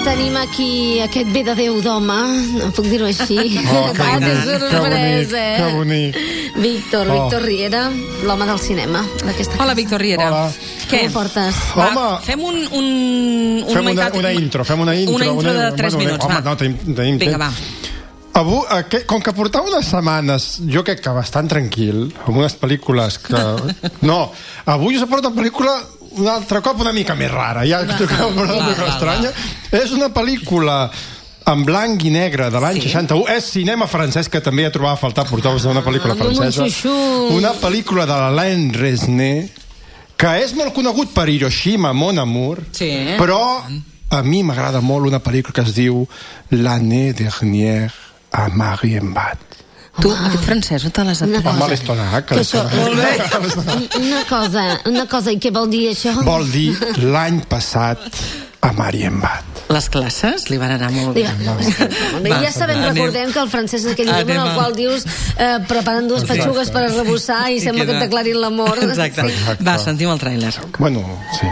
tenim aquí aquest bé de Déu d'home, no puc dir-ho així. Que sorpresa, que bonic. Víctor Riera, l'home del cinema d'aquesta casa. Hola, Víctor Riera. Hola. Què? Com portes? Home, Fem una intro. Una intro de 3 minuts, home, va. no, tenim Vinga, va. Avui, com que portava unes setmanes, jo crec que bastant tranquil, amb unes pel·lícules que... No, avui us aporto una pel·lícula un altre cop una mica més rara, ja que una mica estranya. És una pel·lícula en blanc i negre de l'any 61. És cinema francès, que també ja trobava a faltar portar-vos una pel·lícula francesa. Una pel·lícula de l'Alain Resnais, que és molt conegut per Hiroshima, Mon Amour, però a mi m'agrada molt una pel·lícula que es diu L'année dernière a Marienbad. Tu, aquest francès, no te l'has apuntat? Amb l'Estonac. Una cosa, i què vol dir això? Vol dir l'any passat a Marienbad. Les classes li van anar molt bé. Ja sabem, recordem que el francès és aquell idioma en el qual dius preparant dues petxugues per arrebossar i sembla que et declarin l'amor. Exacte. Va, sentim el tràiler. Bueno, sí.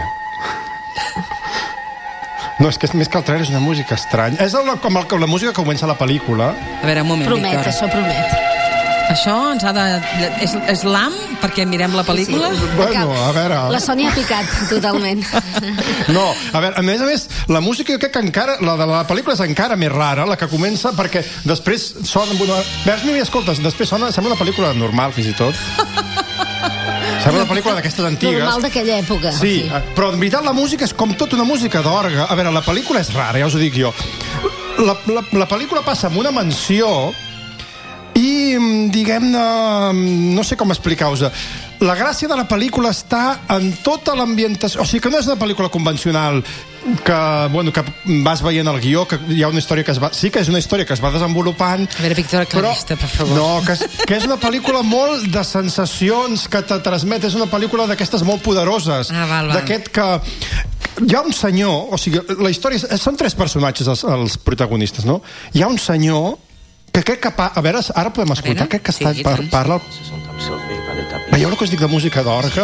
No, és que més que el trailer és una música estranya. És com la música que comença la pel·lícula. A veure, un moment, Promet, Víctor. això promet. Això ens ha de... És l'am perquè mirem la pel·lícula? Sí. Bueno, a veure... La Sònia ha picat, totalment. No, a veure, a més, la música jo crec que encara... La de la pel·lícula és encara més rara, la que comença, perquè després sona... Veus, no hi escoltes, després sona... Sembla una pel·lícula normal, fins i tot. Sembla una pel·lícula d'aquestes antigues. Normal d'aquella època. Sí, però en veritat la música és com tota una música d'orgue. A veure, la pel·lícula és rara, ja us ho dic jo. La pel·lícula passa en una mansió i, diguem-ne, no sé com explicar-vos. La gràcia de la pel·lícula està en tota l'ambientació. O sigui, que no és una pel·lícula convencional que vas veient el guió, que hi ha una història que es va... Sí que és una història que es va desenvolupant... A veure, Víctor, aclarista, per favor. No, que és una pel·lícula molt de sensacions que te transmet. És una pel·lícula d'aquestes molt poderoses. Val. D'aquest que... Hi ha un senyor... O sigui, la història... Són 3 personatges els protagonistes, no? Hi ha un senyor que crec que... A veure, ara podem escoltar. Crec que parla... Veieu el que us dic de música d'orgue?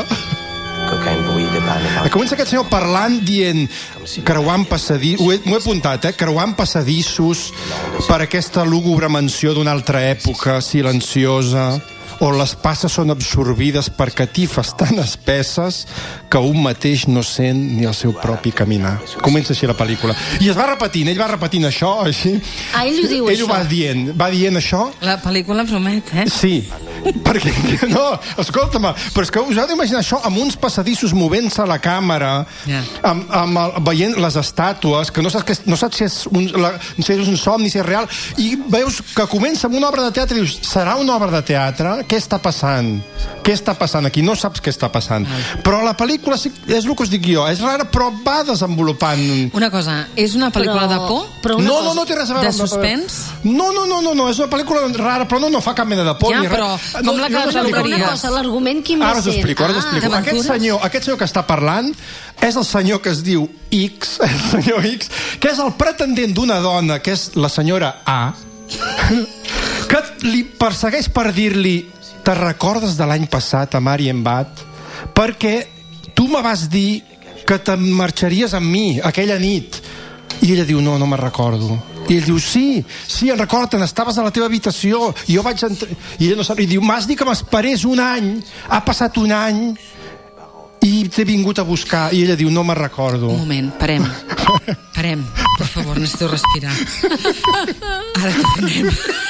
Comença aquest senyor parlant, dient, creuant passadissos, m'ho he apuntat, creuant passadissos per aquesta lúgubre mansió d'una altra època silenciosa, on les passes són absorbides per catifes tan espesses que un mateix no sent ni el seu propi caminar. Comença així la pel·lícula. I es va repetint, ell va repetint això, així. Ah, ell ho diu, això? Ell va dient això. La pel·lícula promet, Sí, perquè, no, escolta-me, però és que us heu d'imaginar això amb uns passadissos movent-se a la càmera, veient les estàtues, que no saps si és un somni, si és real, i veus que comença amb una obra de teatre i dius, serà una obra de teatre? Què està passant? Què està passant aquí? No saps què està passant. Però la pel·lícula, és el que us dic jo, és rara, però va desenvolupant... Una cosa, és una pel·lícula de por? No té res a veure amb... De suspens? No, és una pel·lícula rara, però no fa cap mena de por. Ja, però com la catalogaries? L'argument quin va ser? Ara us explico. Aquest senyor que està parlant és el senyor que es diu X, el senyor X, que és el pretendent d'una dona, que és la senyora A, que li persegueix per dir-li: te recordes de l'any passat a Marienbad? Perquè tu me vas dir que te'n marxaries amb mi aquella nit. I ella diu, no me'n recordo. I ell diu, sí, en recordo, estaves a la teva habitació i jo vaig entrar... I ella no sap, i diu, m'has dit que m'esperés un any, ha passat un any i t'he vingut a buscar. I ella diu, no me'n recordo. Un moment, parem, per favor, necessito respirar. Ara tornem.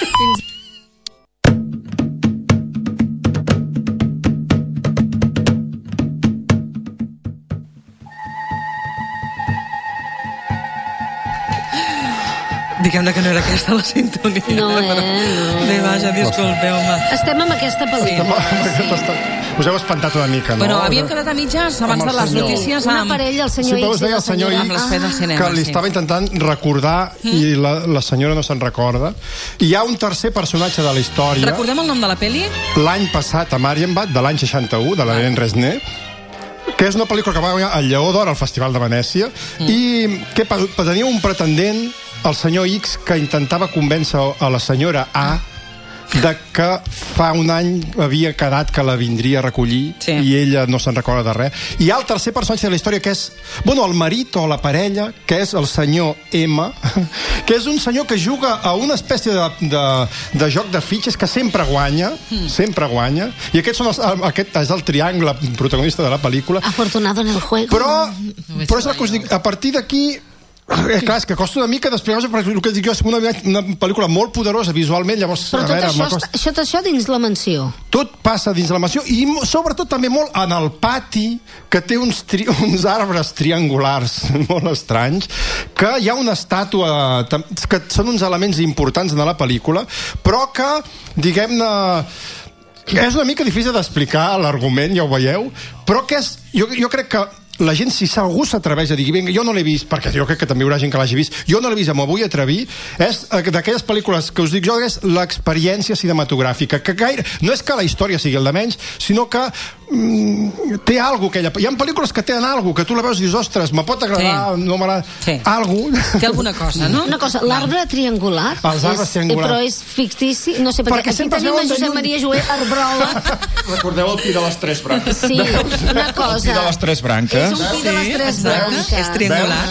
Diguem-ne que no era aquesta la sintonia. No, Bé, vaja, disculpeu-me. Estem amb aquesta pel·lícula. Us heu espantat una mica, no? Però havíem quedat a mitges abans de les notícies una parella, el senyor X i la senyora amb l'espai del cinema, que li estava intentant recordar i la senyora no se'n recorda. I hi ha un tercer personatge de la història. Recordem el nom de la pel·li? L'any passat a Marienbad, de l'any 61, de l'Alain Resnais, que és una pel·lícula que va guanyar el Lleó d'Or al Festival de Venècia, i que tenia un pretendent, el senyor X, que intentava convèncer a la senyora A de que fa un any havia quedat que la vindria a recollir i ella no se'n recorda de res. I hi ha el tercer personatge de la història, que és el marit o la parella, que és el senyor M, que és un senyor que juga a una espècie de joc de fitxes que sempre guanya, i aquest és el triangle protagonista de la pel·lícula. Afortunado en el juego. Però és el que us dic, a partir d'aquí clar, és que costa una mica desplegar-se, perquè el que dic jo és una pel·lícula molt poderosa visualment, llavors... Però tot això dins la mansió. Tot passa dins la mansió i sobretot també molt en el pati, que té uns arbres triangulars molt estranys, que hi ha una estàtua que són uns elements importants en la pel·lícula, però que, diguem-ne, és una mica difícil d'explicar l'argument, ja ho veieu, però que és, jo crec que la gent, si algú s'atreveix a dir vinga, jo no l'he vist, perquè jo crec que també hi haurà gent que l'hagi vist, jo no l'he vist, m'ho vull atrevir, és d'aquelles pel·lícules que us dic jo, és l'experiència cinematogràfica, que gaire, no és que la història sigui el de menys, sinó que té alguna cosa, hi ha pel·lícules que tenen alguna cosa, que tu la veus i dius, ostres, me pot agradar, no m'agrada, alguna cosa. Té alguna cosa, no? Una cosa, l'arbre triangular, els arbres triangulars, però és fictici, no sé, perquè aquí tenim en Josep Maria Joé Arbrola. Recordeu el pi de les tres branques? Sí, una cosa. El pi de les tres branques. És un pi de les tres branques. És triangular.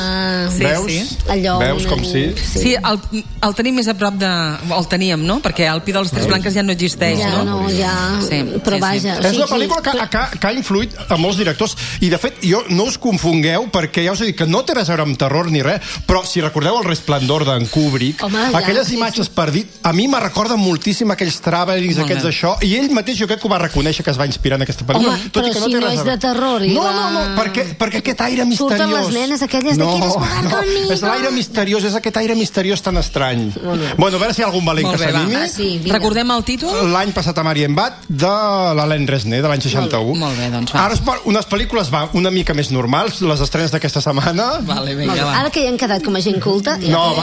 Veus com sí? Sí, el tenim més a prop de... El teníem, no? Perquè el pi de les tres branques ja no existeix, no? Ja, però vaja. És una pel·lícula que ha influït a molts directors, i de fet jo no us confongueu, perquè ja us he dit que no té res a veure amb terror ni res, però si recordeu El resplendor d'en Kubrick, aquelles imatges per dir, a mi me recorden moltíssim aquells travelings, aquests d'això, i ell mateix jo crec que ho va reconèixer, que es va inspirar en aquesta pel·lícula. Home, però si no és de terror. No, perquè aquest aire misteriós... Surten les nenes aquelles d'aquí desbordant. És l'aire misteriós, és aquest aire misteriós tan estrany. Bueno, a veure si hi ha algun valent que s'animi. Recordem el títol? L'any passat a Marienbad, de l'Alain Resnais, de l'any 61. Molt bé, doncs va. Ara unes pel·lícules una mica més normals, les estrenes d'aquesta setmana. Vale, vinga, va. Ara que ja han quedat com a gent culta... No,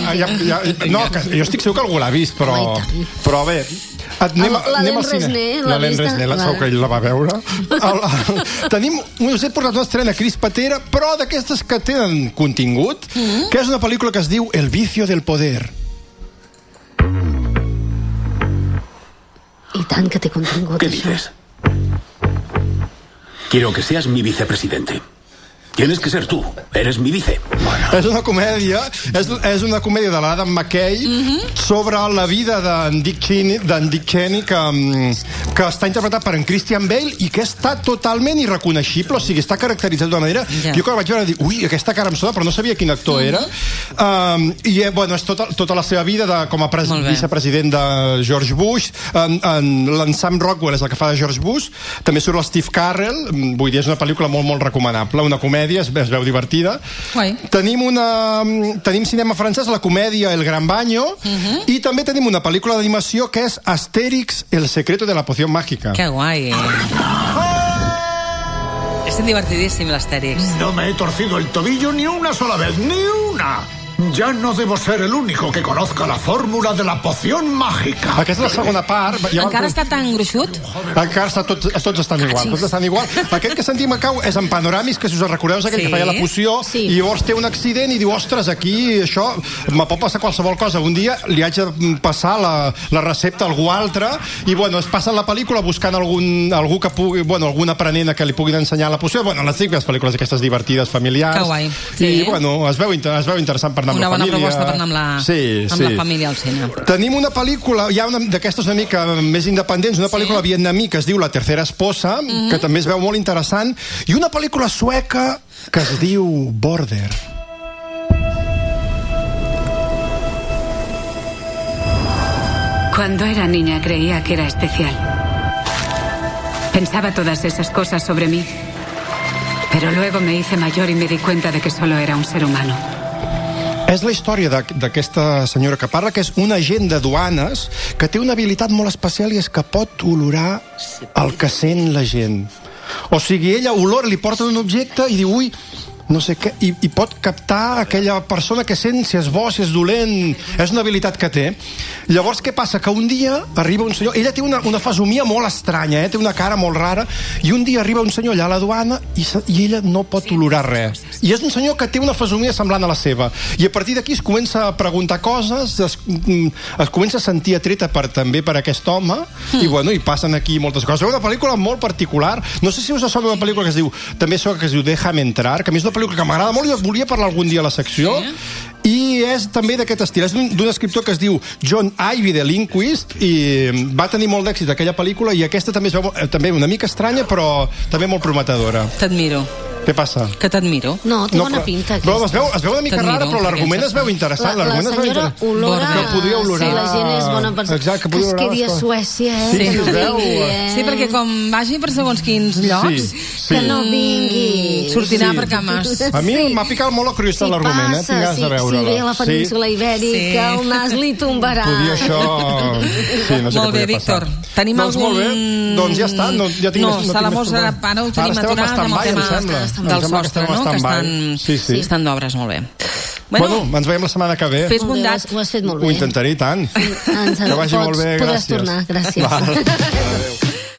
jo estic segur que algú l'ha vist, però bé... L'Alain Resnais, l'Alain Resnais, segur que ell la va veure. Us he portat una estrena crispatera, però d'aquestes que tenen contingut, que és una pel·lícula que es diu El vicio del poder. I tant que té contingut, ¿Qué dices? Quiero que seas mi vicepresidente. Tienes que ser tú, eres mi vice. Bueno. És una comèdia de l'Adam McKay sobre la vida d'en Dick Cheney, que està interpretat per en Christian Bale i que està totalment irreconeixible, o sigui, està caracteritzat d'una manera... Jo quan vaig veure, dic, ui, aquesta cara em sona, però no sabia quin actor era. I, bueno, és tota la seva vida com a vicepresident de George Bush. L'en Sam Rockwell és el que fa de George Bush. També surt el Steve Carell. Vull dir, és una pel·lícula molt, molt recomanable. Una comèdia, es veu divertida. Tenim cinema francès, la comèdia El Gran Baño, i també tenim una pel·lícula d'animació que és Astèrix, el secreto de la poción mágica. Que guai. És divertidíssim l'Astèrix. No me he torcido el tobillo ni una sola vez, ni una. Ya no debo ser el único que conozca la fórmula de la poción mágica. Aquesta és la segona part. Encara està tan gruixut? Encara està, tots estan igual. Tots estan igual. Aquest que sentim a cau és en Panoramis, que si us recordeu és aquell que feia la poció, i llavors té un accident i diu, ostres, aquí això me pot passar qualsevol cosa. Un dia li haig de passar la recepta a algú altre, i bueno, es passa la pel·lícula buscant algú que pugui, bueno, algun aprenent que li puguin ensenyar la poció. Bueno, les típiques pel·lícules aquestes divertides, familiars. Que guai. I bueno, es veu interessant per anar amb la família. Una bona proposta per anar amb la família al cine. Tenim una pel·lícula, hi ha d'aquestes una mica més independents, una pel·lícula vietnamí que es diu La tercera esposa, que també es veu molt interessant, i una pel·lícula sueca que es diu Border. Cuando era niña creía que era especial. Pensaba todas esas cosas sobre mí. Pero luego me hice mayor y me di cuenta de que solo era un ser humano. És la història d'aquesta senyora que parla, que és un agent de duanes que té una habilitat molt especial, i és que pot olorar el que sent la gent. O sigui, ella olora, li porta un objecte i diu, ui, no sé què, i pot captar aquella persona que sent si és bo, si és dolent. És una habilitat que té. Llavors, què passa? Que un dia arriba un senyor... Ella té una fesomia molt estranya, té una cara molt rara, i un dia arriba un senyor allà a la duana i ella no pot olorar res. I és un senyor que té una fesomia semblant a la seva. I a partir d'aquí es comença a preguntar coses, es comença a sentir atreta també per aquest home, i bueno, hi passen aquí moltes coses. És una pel·lícula molt particular. No sé si us sona una pel·lícula que es diu, també que es diu Déjame entrar, que a mi és una pel·lícula que m'agrada molt i volia parlar algun dia a la secció. I és també d'aquest estil. És d'un escriptor que es diu John Ivey de Lindquist, i va tenir molt d'èxit aquella pel·lícula, i aquesta també es veu també una mica estranya, però també molt prometedora. T'admiro. Què passa? Que t'admiro. No, té bona pinta. Però es veu una mica rara, però l'argument es veu interessant. La senyora olora... Que podria olorar... Sí, la gent és bona persona. Exacte, que es quedi a Suècia, que no vingui, Sí, perquè com vagi per segons quins llocs... Que no vingui. Sortirà per cames. A mi m'ha picat molt la curiositat l'argument, tinc ganes de veure-la. Si ve a la península Ibèrica, el nas li tombarà. Podria això... Molt bé, Víctor. Tenim algun... Molt bé, doncs ja està. No, Salamós, ara ho tenim aturat amb el tema del sostre, no? Que estan d'obres, molt bé. Bueno, ens veiem la setmana que ve. Fes bondat. Ho has fet molt bé. Ho intentaré, i tant. Que vagi molt bé, gràcies. Podràs tornar, gràcies. Adéu.